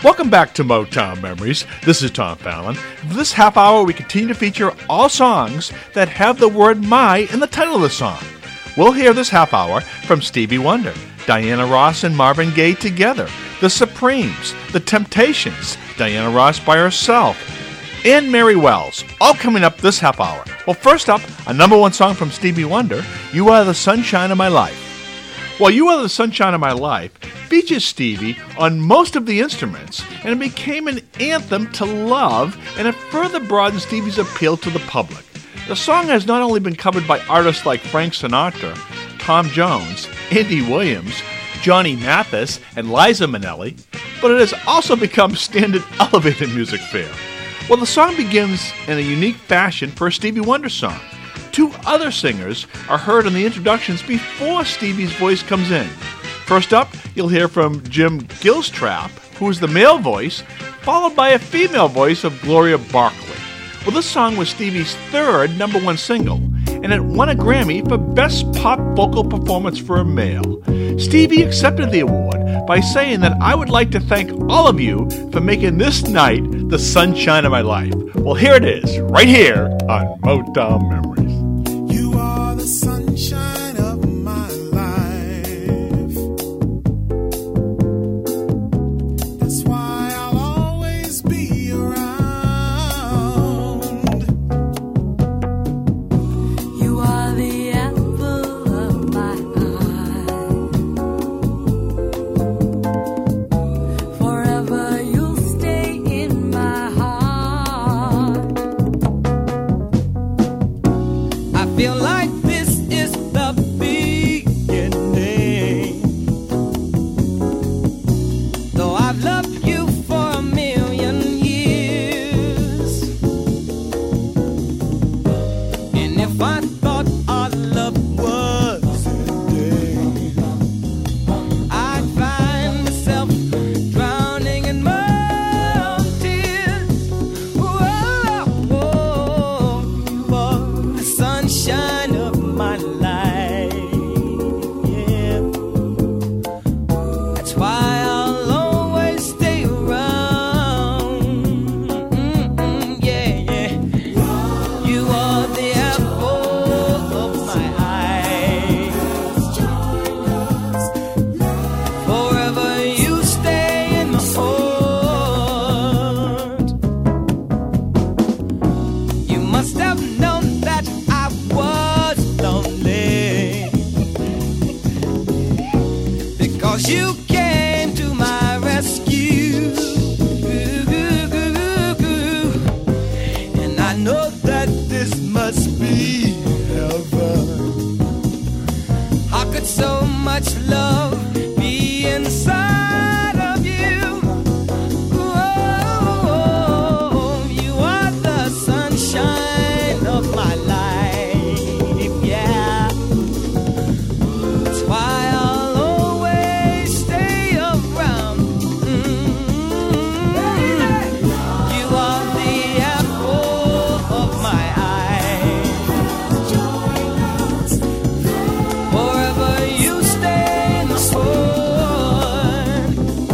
Welcome back to Motown Memories. This is Tom Fallon. For this half hour, we continue to feature all songs that have the word my in the title of the song. We'll hear this half hour from Stevie Wonder, Diana Ross and Marvin Gaye together, The Supremes, The Temptations, Diana Ross by herself, and Mary Wells, all coming up this half hour. Well, first up, a number one song from Stevie Wonder, You Are the Sunshine of My Life. Well, You Are the Sunshine of My Life features Stevie on most of the instruments, and it became an anthem to love, and it further broadened Stevie's appeal to the public. The song has not only been covered by artists like Frank Sinatra, Tom Jones, Andy Williams, Johnny Mathis, and Liza Minnelli, but it has also become standard elevator music fare. Well, the song begins in a unique fashion for a Stevie Wonder song. Two other singers are heard in the introductions before Stevie's voice comes in. First up, you'll hear from Jim Gilstrap, who is the male voice, followed by a female voice of Gloria Barkley. Well, this song was Stevie's third number one single, and it won a Grammy for Best Pop Vocal Performance for a Male. Stevie accepted the award by saying that I would like to thank all of you for making this night the sunshine of my life. Well, here it is, right here on Motown Memories. You are the sunshine of my life. That's why I'll always be around. You are the apple of my eye. Forever you'll stay in my heart. I feel like this is the beginning. Though I've loved you for a million years, and if I thought our love was ending, I'd find myself drowning in my own tears. Whoa, whoa, you are the sunshine of my life. Yeah, that's why I'll always stay around. Yeah, yeah. You are the apple of my eye. Forever you stay in my heart. You must have known that I was lonely, because you came to my rescue. And I know that this must be heaven. How could so much love be inside of you? Oh, you are the sunshine of my life. Yeah, that's why I'll always stay around. You are the apple of my eye. Forever you stay in my heart.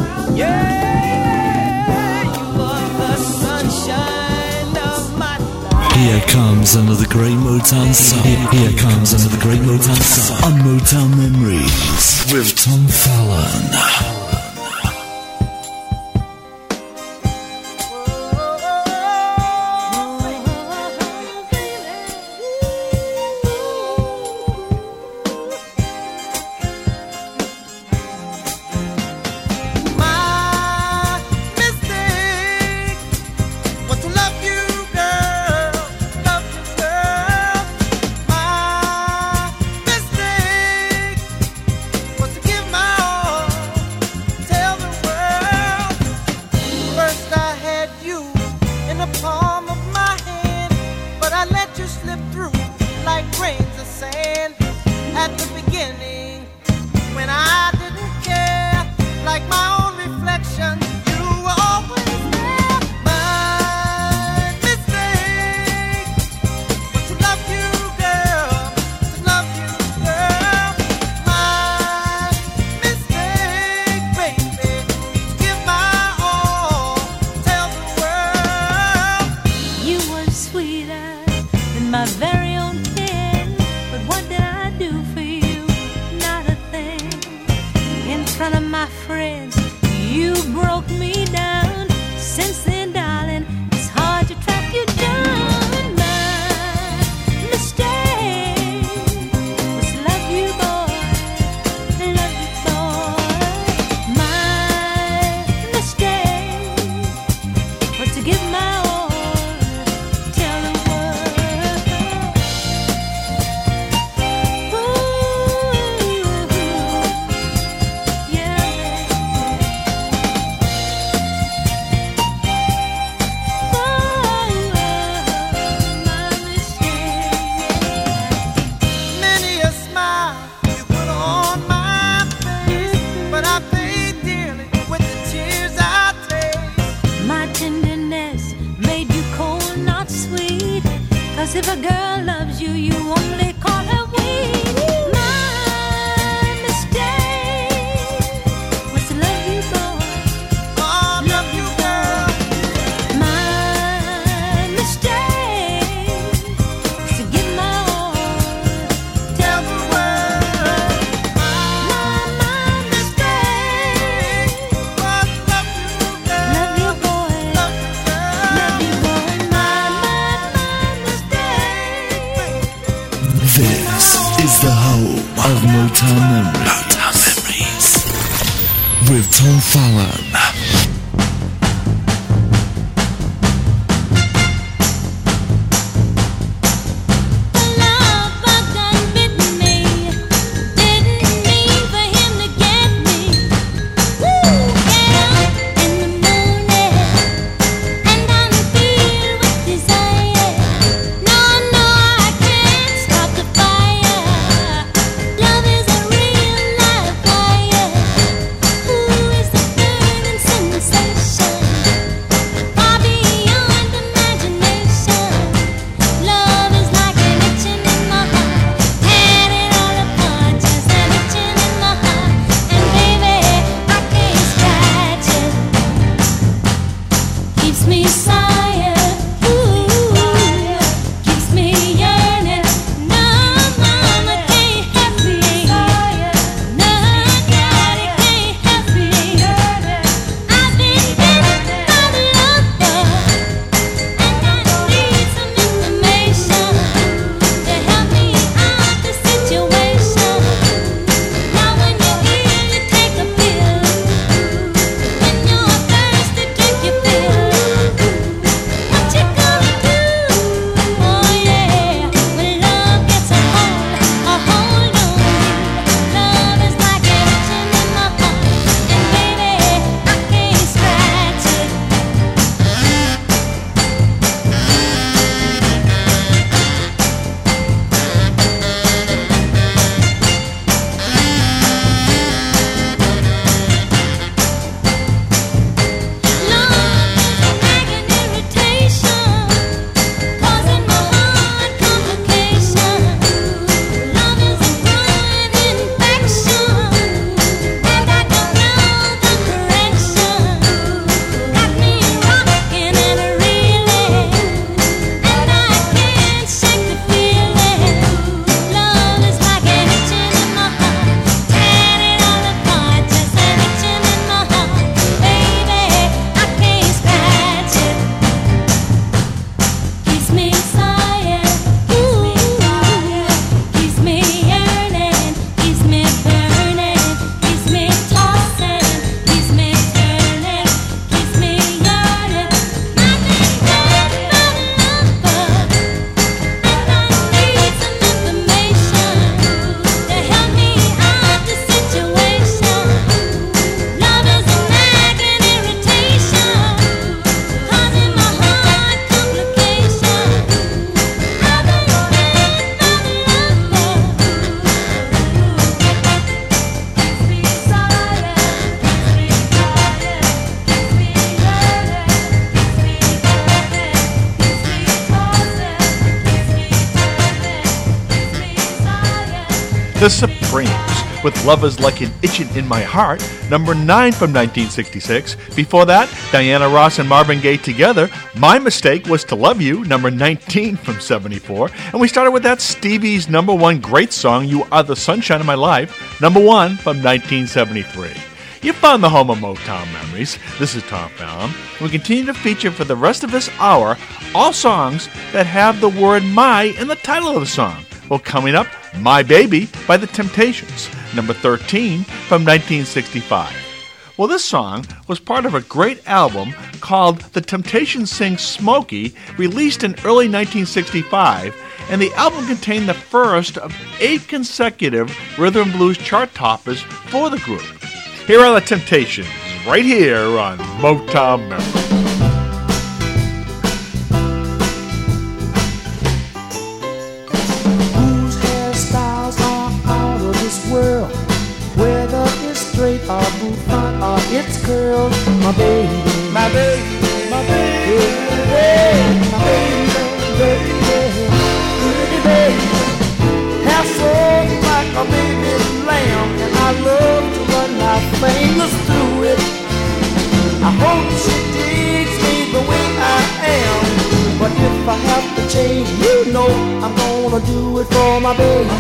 Yeah, you are the sunshine of my life. Here comes another great Motown song. Here comes another great Motown song on Motown Memories with Tom Fallon. My mistake was to love you, girl, love you, girl. My mistake was to give my all front of my friends. You broke me down. Since then, darling, it's hard to track you down. My mistake was love you, boy. Love you, boy. My mistake was to give my all, tell the world. Ooh, yeah. My mistake. Many a smile you put on my face, but I paid dearly with the tears I taste. My tenderness made you cold, not sweet. 'Cause if a girl loves you, you only call her weak. My mistake was to love you, boy. Oh, love you, girl. My mistake was to give my all, tell the world. My mistake But love you, girl. love you, boy. Love you, girl. Love you, boy. My mistake. This is the home of Motown Memories. With Tom Fallon. Love bug done bitten me. Didn't mean for him to get me. Woo! Get up in the morning and I'm filled with desire. No, I can't stop the fire. Love is a real live fire. Who is the burning sensation? Far beyond imagination. Love is like an itching in my heart. Tear it all apart, just an itching in my heart. And baby, I can't scratch it. Keeps me sighing, ooh, keeps me yearning. No, mama can't help me. No, daddy can't help me. I've been bitten by the lover, and I need some information to help me out the situation. Now when you're ill, you take a pill. When you're thirsty, drink your fill. What you gonna do? Oh yeah, when love gets a hold on me. Love is like an itching in my heart, and baby, I can't scratch it. Love is a nagging irritation, causing my heart complication. Love is a growing infection, and I don't know the correction. Got me rocking and reeling, and I can't shake the feeling. Love is like an itching in my heart. Tear it all apart, just an itching in my heart. Baby, I can't scratch it. Keeps me sighing, ooh, keeps me yearning, keeps me burning, keeps me tossing, keeps me turning, keeps me yearning. I've been bitten by the lover, and I need some information to help me out the situation. Love is a nagging irritation, causing my heart complication. I've been bitten by the lover, keeps me silent, keeps me quiet, keeps me yearning, keeps me burning, keeps me tossing, keeps me turning, keeps me silent. The Supremes with Love Is Like an Itching in My Heart, number 9 from 1966. Before that, Diana Ross and Marvin Gaye together, My Mistake Was to Love You, number 19 from 74. And we started with that Stevie's number 1 great song, You Are the Sunshine of My Life, number 1 from 1973. You found the home of Motown Memories. This is Tom Fallon. We continue to feature for the rest of this hour all songs that have the word my in the title of the song. Well, coming up, My Baby by The Temptations, number 13 from 1965. Well, this song was part of a great album called The Temptations Sing Smokey, released in early 1965, and the album contained the first of 8 consecutive rhythm and blues chart toppers for the group. Here are The Temptations, right here on Motown Memories. Whose hairstyles are out of this world, whether it's straight or bouffant or it's curled. My baby, my baby, my baby, my baby, baby, pretty baby. Hair so like a baby lamb, and I love to run my fingers through it. I hope she digs me the way I am, but if I have to change, you know I'm gonna do it for my baby.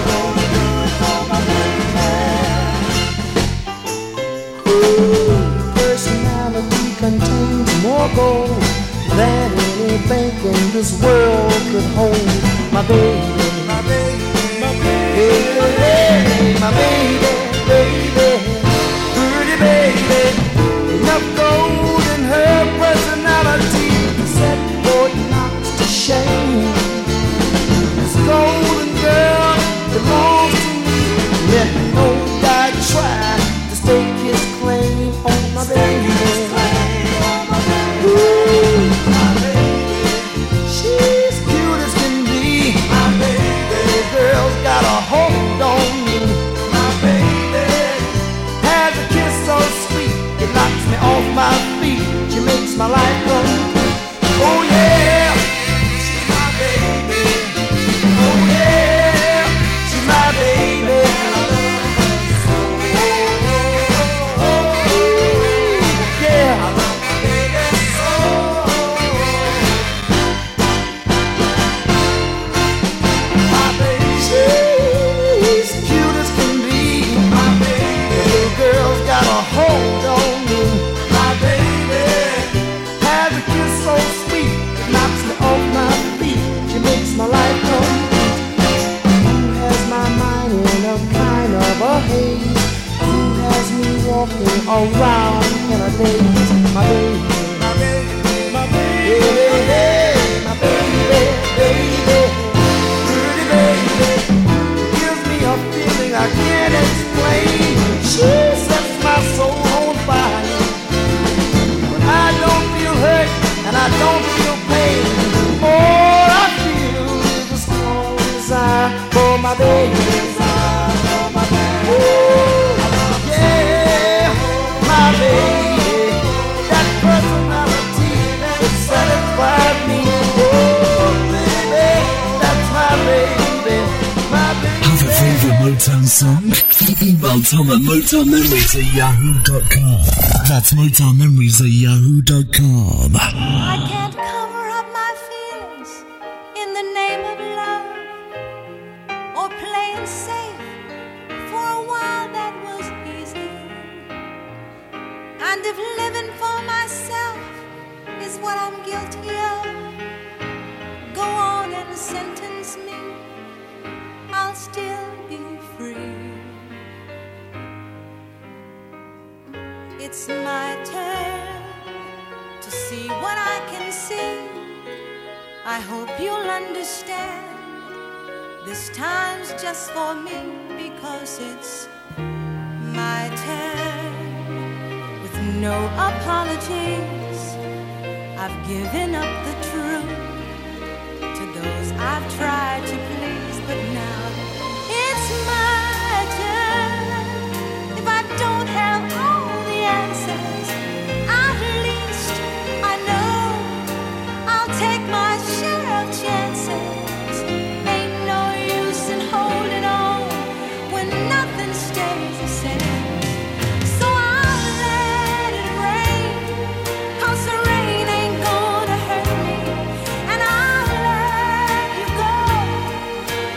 Ooh, personality contains more gold than any bank in this world could hold. My baby, my baby, my baby, my baby, baby, pretty baby. Enough gold in her personality to set Fort Knox to shame. This golden girl belongs to me. Let no guy try to stake his claim on my baby. Ooh, my baby, she's cute as can be. My baby, the girl's got a hold on me. My baby has a kiss so sweet, it knocks me off my feet. She makes my life complete. Oh yeah, she's my baby. Oh yeah, she's my baby. Hold on me, my baby has a kiss so sweet, it knocks me off my feet. She makes my life complete. Who has my mind in a kind of a haze? Who has me walking around in a daze? My baby, my baby, my baby, my baby, baby, pretty baby, gives me a feeling I can't explain. She sets my soul on fire. When I don't feel hurt and I don't feel pain, all I feel is a strong desire for my baby. Oh, yeah, my baby, that personality that satisfies me. Oh, baby, that's my baby, my baby. Have a favourite Motown song? Email Tom at motownmemories@yahoo.com. That's motownmemories@yahoo.com. I can't cover up my feelings in the name of love or playing safe. For a while that was easy. And if living for myself is what I'm guilty of, go on and sentence me, I'll still be free. It's my turn to see what I can see. I hope you'll understand. This time's just for me because it's my turn. With no apologies, I've given up the truth to those I've tried to please, but now it's my turn. If I don't have all the answers, at least I know I'll take my share of chances. Ain't no use in holding on when nothing stays the same. So I'll let it rain, 'cause the rain ain't gonna hurt me. And I'll let you go,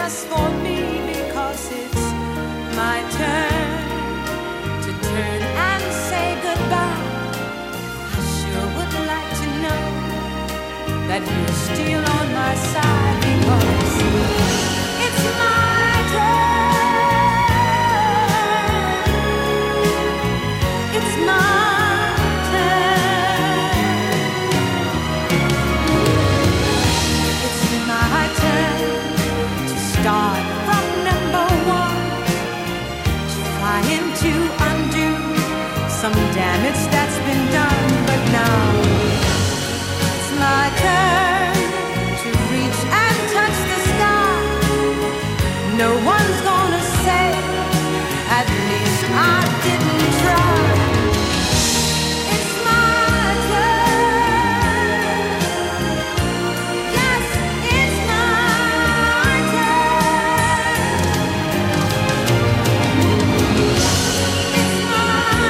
just for me, because it's my turn to turn and say goodbye. I sure would like to know that you're still on my side, because it's my turn. It's my turn. It's my turn to start from number one, trying to undo some damage that's been done. But now it's my turn to reach and touch the sky. No one's gonna say, at least I didn't try. It's my turn. Yes, it's my turn. It's my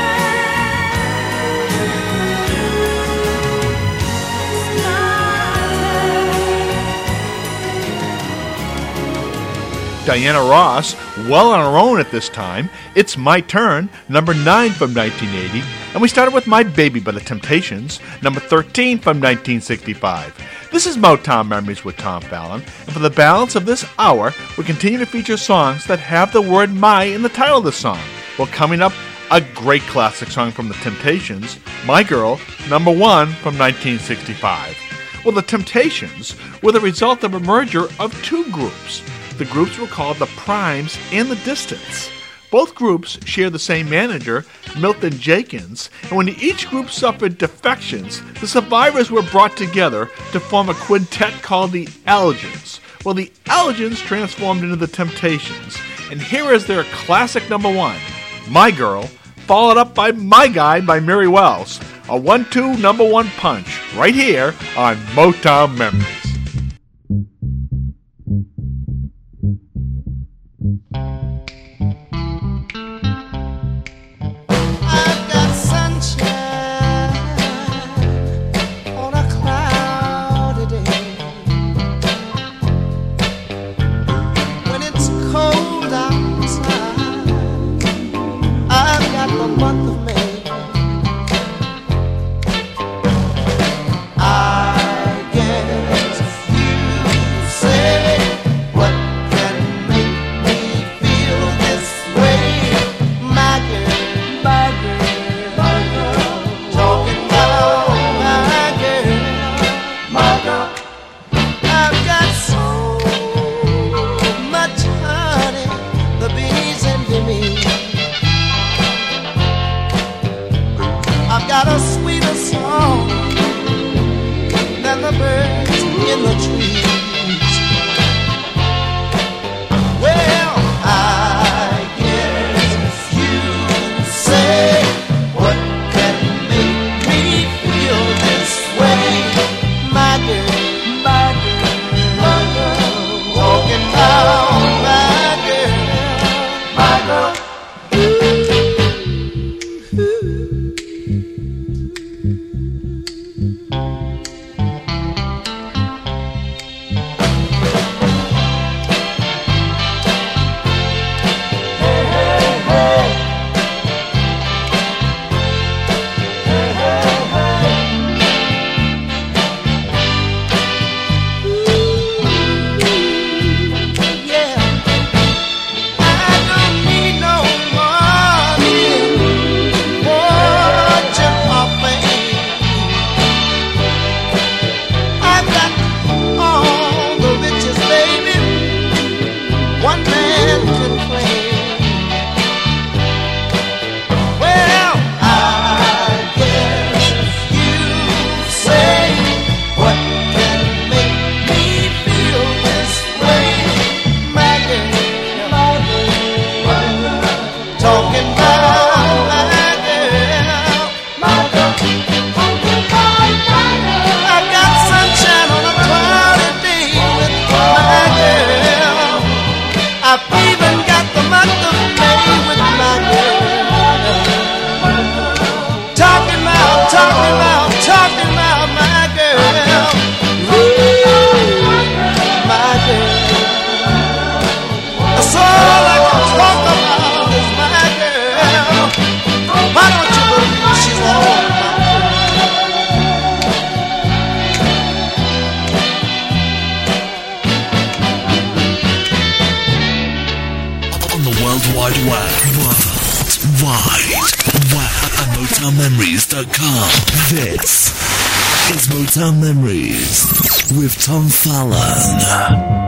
Diana Ross, well on her own at this time. It's My Turn, number 9 from 1980. And we started with My Baby by the Temptations, number 13 from 1965. This is Motown Memories with Tom Fallon. And for the balance of this hour, we continue to feature songs that have the word my in the title of the song. Well, coming up, a great classic song from the Temptations, My Girl, number 1 from 1965. Well, the Temptations were the result of a merger of two groups. The groups were called the Primes and the Distants. Both groups share the same manager, Milton Jenkins, and when each group suffered defections, the survivors were brought together to form a quintet called the Elgins. Well, the Elgins transformed into the Temptations, and here is their classic number 1, My Girl, followed up by My Guy by Mary Wells. A 1-2 number 1 punch right here on Motown Memories. I've got sunshine on a cloudy day. When it's cold outside, I've got the month of May. I guess you say, what can make me feel this way? My girl, my girl, my girl, talking about my girl, my girl. I've got so much honey, the bees envy me. I've got a sweeter song than the birds in the trees. Well, I guess you say, what can make me feel this way? My girl, my girl, my girl, talking about my girl, my girl. Wide Web. World Wide Web at MotownMemories.com. This is Motown Memories with Tom Fallon.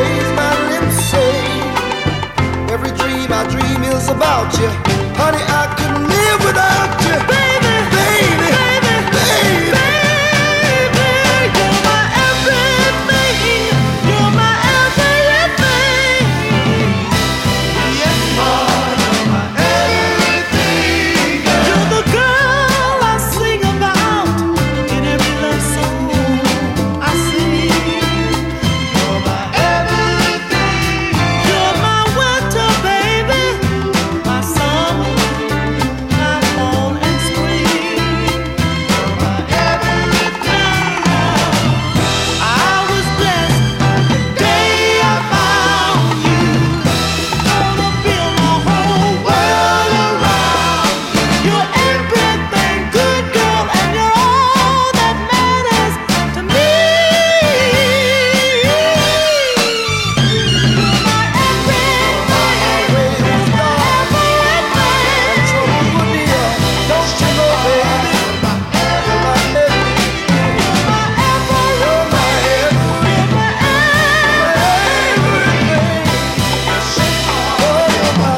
about you, honey. I without you, baby, baby, baby, baby, baby. You're my everything. You're my everything. Yes, Lord, you're my everything. You're the girl I sing about in every love song I sing. You're my everything. You're my winter, baby, my summer, my fall and spring. You're my everything. I was blessed the day I found you. Gonna build my whole world around you. You're everything, good girl, and you're all that matters to me. You're my everything. You're my everything. Don't you know, baby? You're my everything. You're my everything. You're my everything. Oh, you're my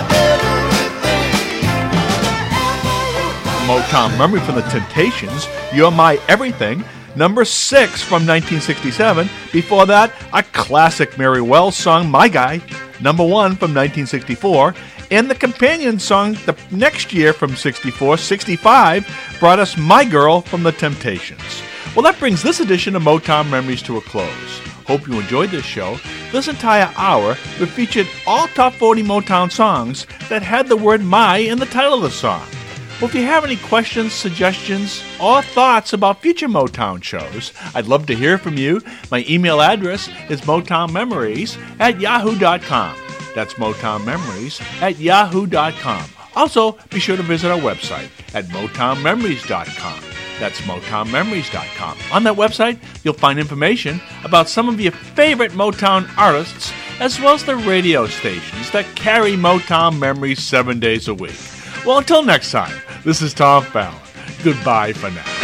everything. Motown Memory from the Temptations, You're My Everything, number 6 from 1967. Before that, a classic Mary Wells song, My Guy, number 1 from 1964. And the companion song the next year from 65, brought us My Girl from the Temptations. Well, that brings this edition of Motown Memories to a close. Hope you enjoyed this show. This entire hour, we featured all top 40 Motown songs that had the word My in the title of the song. Well, if you have any questions, suggestions, or thoughts about future Motown shows, I'd love to hear from you. My email address is motownmemories@yahoo.com. That's motownmemories@yahoo.com. Also, be sure to visit our website at motownmemories.com. That's motownmemories.com. On that website, you'll find information about some of your favorite Motown artists, as well as the radio stations that carry Motown memories 7 days a week. Well, until next time, this is Tom Fallon. Goodbye for now.